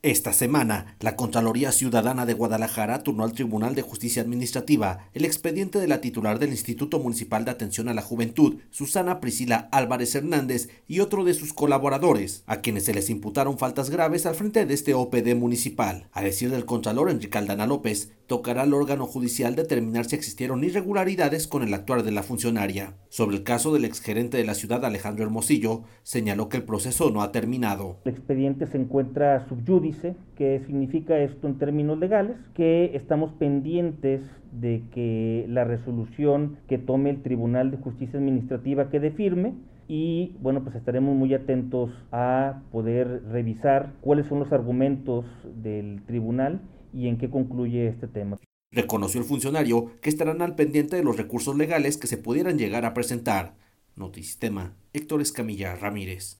Esta semana, la Contraloría Ciudadana de Guadalajara turnó al Tribunal de Justicia Administrativa el expediente de la titular del Instituto Municipal de Atención a la Juventud, Susana Priscila Álvarez Hernández, y otro de sus colaboradores, a quienes se les imputaron faltas graves al frente de este OPD municipal. A decir del Contralor Enrique Aldana López, tocará al órgano judicial determinar si existieron irregularidades con el actuar de la funcionaria. Sobre el caso del exgerente de la ciudad, Alejandro Hermosillo, señaló que el proceso no ha terminado. El expediente se encuentra sub judice. ¿Qué significa esto en términos legales? Que estamos pendientes de que la resolución que tome el Tribunal de Justicia Administrativa quede firme y bueno, pues estaremos muy atentos a poder revisar cuáles son los argumentos del tribunal y en qué concluye este tema. Reconoció el funcionario que estarán al pendiente de los recursos legales que se pudieran llegar a presentar. Notisistema, Héctor Escamilla Ramírez.